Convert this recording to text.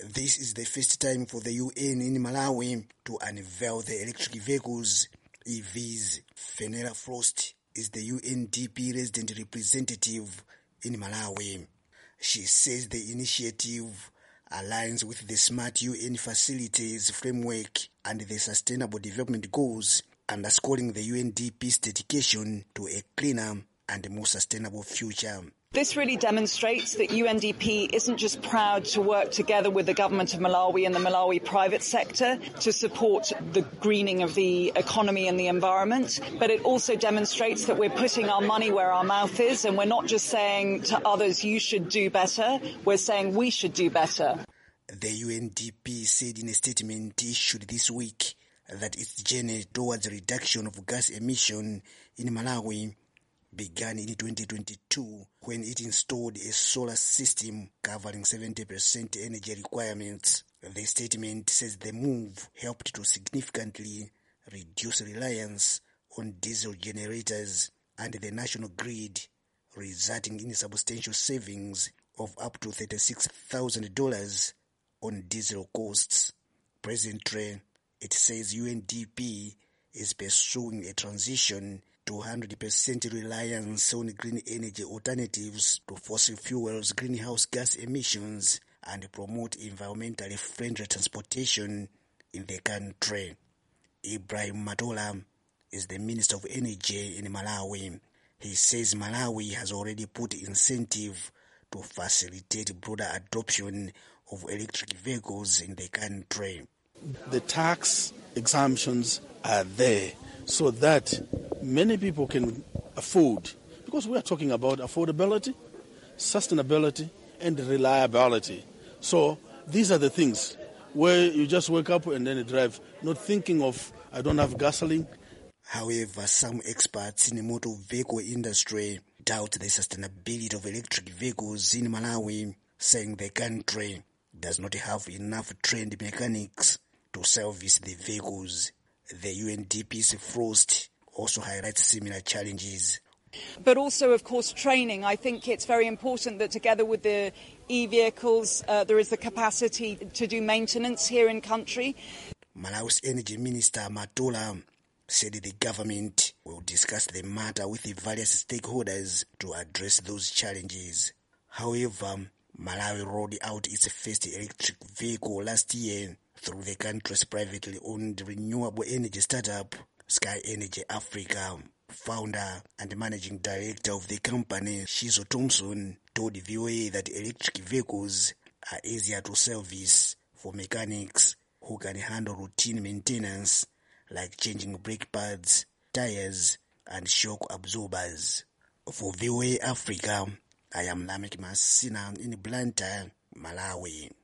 This is the first time for the UN in Malawi to unveil the electric vehicles, EVs. Fenella Frost is the UNDP resident representative in Malawi. She says the initiative aligns with the Smart UN Facilities framework and the Sustainable Development Goals, underscoring the UNDP's dedication to a cleaner and more sustainable future. This really demonstrates that UNDP isn't just proud to work together with the government of Malawi and the Malawi private sector to support the greening of the economy and the environment, but it also demonstrates that we're putting our money where our mouth is, and we're not just saying to others, you should do better, we're saying we should do better. The UNDP said in a statement issued this week that its journey towards reduction of gas emission in Malawi began in 2022 when it installed a solar system covering 70% energy requirements. The statement says the move helped to significantly reduce reliance on diesel generators and the national grid, resulting in substantial savings of up to $36,000 on diesel costs. Presently, it says UNDP is pursuing a transition to 100% reliance on green energy alternatives to fossil fuels, greenhouse gas emissions, and promote environmentally friendly transportation in the country. Ibrahim Matola is the Minister of Energy in Malawi. He says Malawi has already put incentive to facilitate broader adoption of electric vehicles in the country. The tax exemptions are there so that many people can afford, because we are talking about affordability, sustainability, and reliability. So these are the things where you just wake up and then you drive, not thinking of, I don't have gasoline. However, some experts in the motor vehicle industry doubt the sustainability of electric vehicles in Malawi, saying the country does not have enough trained mechanics to service the vehicles. The UNDP's Frost also highlights similar challenges. But also, of course, training. I think it's very important that together with the e-vehicles, there is the capacity to do maintenance here in country. Malawi's Energy Minister Matola said the government will discuss the matter with the various stakeholders to address those challenges. However, Malawi rolled out its first electric vehicle last year through the country's privately owned renewable energy startup, Sky Energy Africa. Founder and managing director of the company, Shizo Thompson, told VOA that electric vehicles are easier to service for mechanics who can handle routine maintenance like changing brake pads, tires, and shock absorbers. For VOA Africa, I am Lamek Masina in Blantyre, Malawi.